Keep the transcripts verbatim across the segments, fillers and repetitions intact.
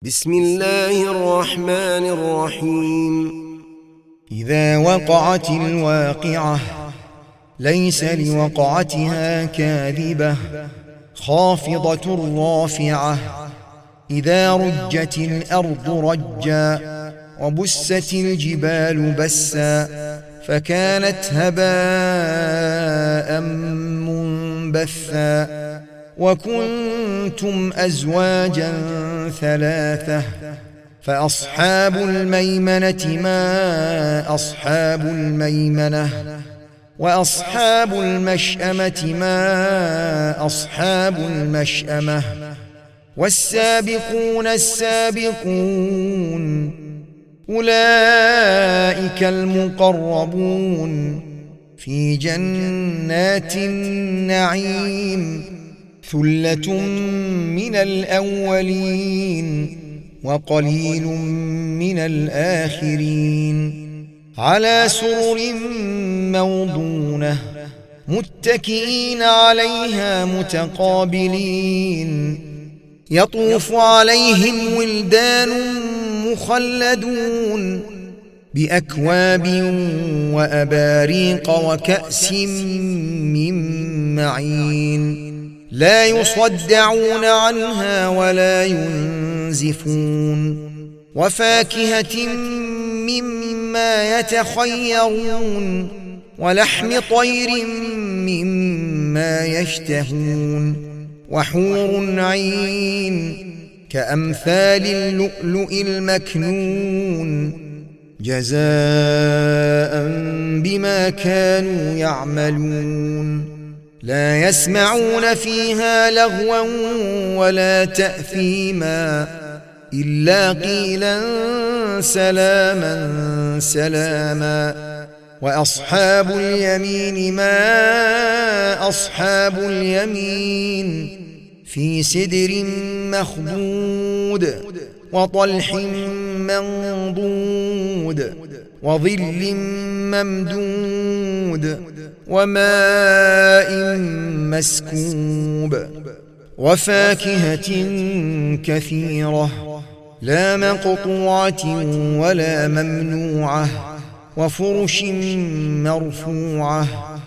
بسم الله الرحمن الرحيم. إذا وقعت الواقعة ليس لوقعتها كاذبة خافضة رافعة. إذا رجت الأرض رجا وبست الجبال بسا فكانت هباء منبثا وكنتم أزواجا ثلاثة فأصحاب الميمنة ما أصحاب الميمنة وأصحاب المشأمة ما أصحاب المشأمة والسابقون السابقون أولئك المقربون في جنات النعيم ثلة من الأولين وقليل من الآخرين على سرر موضونة متكئين عليها متقابلين يطوف عليهم ولدان مخلدون بأكواب وأباريق وكأس من معين لا يصدعون عنها ولا ينزفون وفاكهة مما يتخيرون ولحم طير مما يشتهون وحور عين كأمثال اللؤلؤ المكنون جزاء بما كانوا يعملون لا يسمعون فيها لغوا ولا تأثيما إلا قيلا سلاما سلاما وأصحاب اليمين ما أصحاب اليمين في سدر مخضود وطلح منضود وظل ممدود وماء مسكوب وفاكهة كثيرة لا مقطوعة ولا ممنوعة وفرش مرفوعة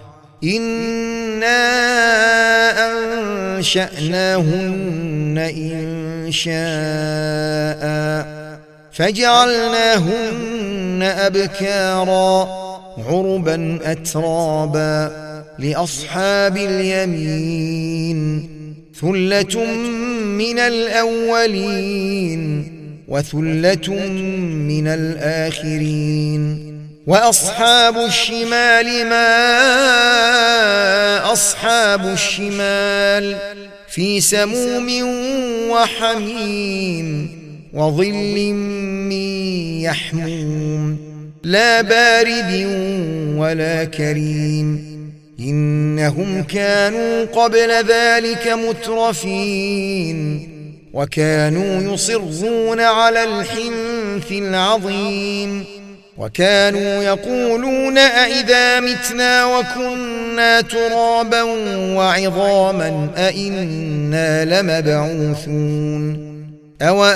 إنا أنشأناهن إن شاء فجعلناهن أبكارا عربا أترابا لأصحاب اليمين ثلة من الأولين وثلة من الآخرين وأصحاب الشمال ما أصحاب الشمال في سموم وحميم وظل من يحموم لا بارد ولا كريم إنهم كانوا قبل ذلك مترفين وكانوا يصرون على الحنث العظيم وكانوا يقولون أئذا متنا وكنا ترابا وعظاما أئنا لمبعوثون أو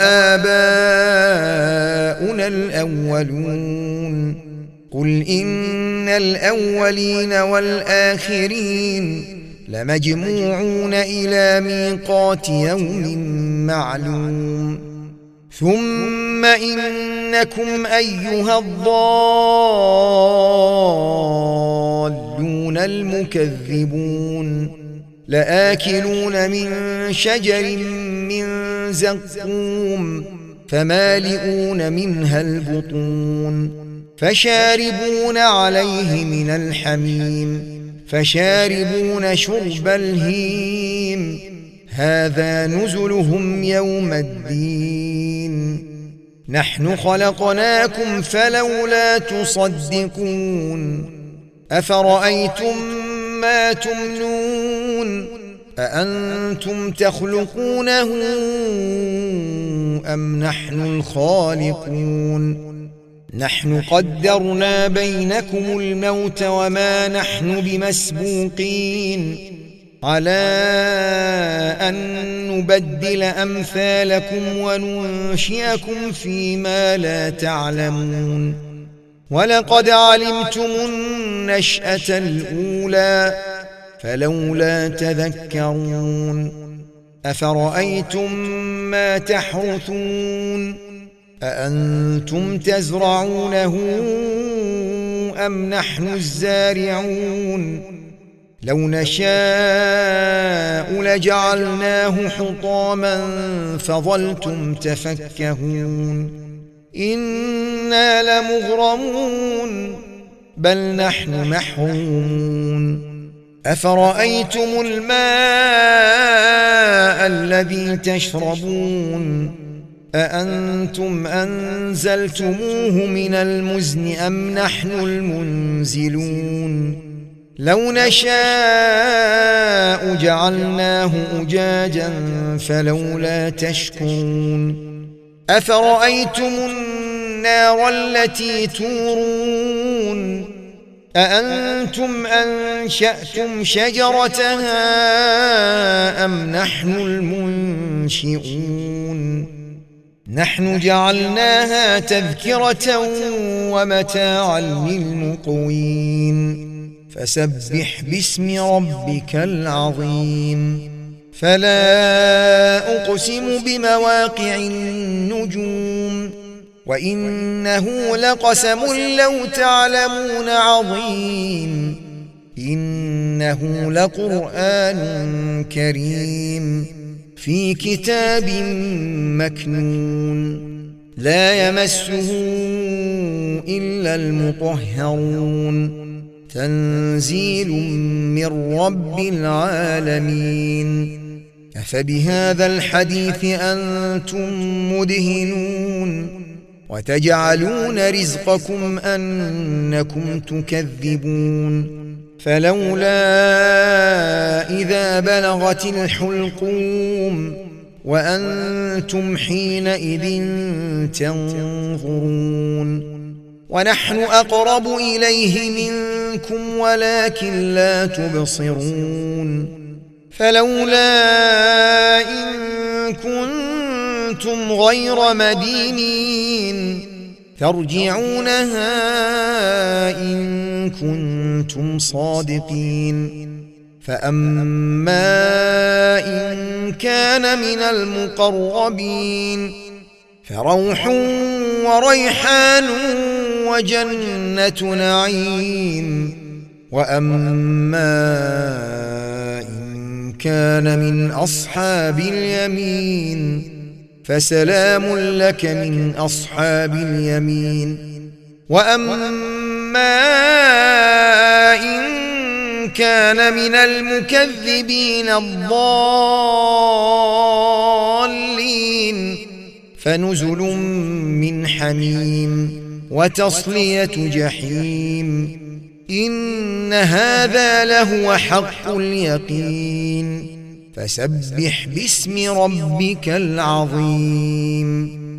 آباؤنا الأولون قل إن الأولين والآخرين لمجموعون إلى ميقات يوم معلوم ثم إنكم أيها الضالون المكذبون لآكلون من شجر من زقوم فمالئون منها البطون فشاربون عليه من الحميم فشاربون شرب الهيم هذا نزلهم يوم الدين نحن خلقناكم فلولا تصدقون أفرأيتم ما تمنون أأنتم تخلقونه أم نحن الخالقون نحن قدرنا بينكم الموت وما نحن بمسبوقين على أن نبدل أمثالكم وننشئكم فيما لا تعلمون ولقد علمتم النشأة الأولى فلولا تذكرون أفرأيتم ما تحرثون أأنتم تزرعونه أم نحن الزارعون لو نشاء لجعلناه حطاما فظلتم تفكهون إنا لمغرمون بل نحن محرومون أفرأيتم الماء الذي تشربون أأنتم أنزلتموه من المزن أم نحن المنزلون لو نشاء جعلناه أجاجا فلولا تشكرون أفرأيتم النار التي تورون أأنتم أنشأتم شجرتها أم نحن المنشئون نحن جعلناها تذكرة ومتاعا للمقوين فسبح باسم ربك العظيم فلا أقسم بمواقع النجوم وإنه لقسم لو تعلمون عظيم إنه لقرآن كريم في كتاب مكنون لا يمسه إلا المطهرون تنزيل من رب العالمين أفبهذا الحديث أنتم مدهنون وتجعلون رزقكم أنكم تكذبون فلولا إذا بلغت الحلقوم وأنتم حينئذ تنظرون ونحن أقرب إليه منكم ولكن لا تبصرون فلولا إن كنتم غير مدينين ترجعونها إن كنتم صادقين فأما إن كان من المقربين فروح وريحان وجنة نعيم وأما إن كان من أصحاب اليمين فسلام لك من أصحاب اليمين وأما إن كان من المكذبين الضالين فنزل من حميم وتصلية جحيم إن هذا لهو حق اليقين فسبح باسم ربك العظيم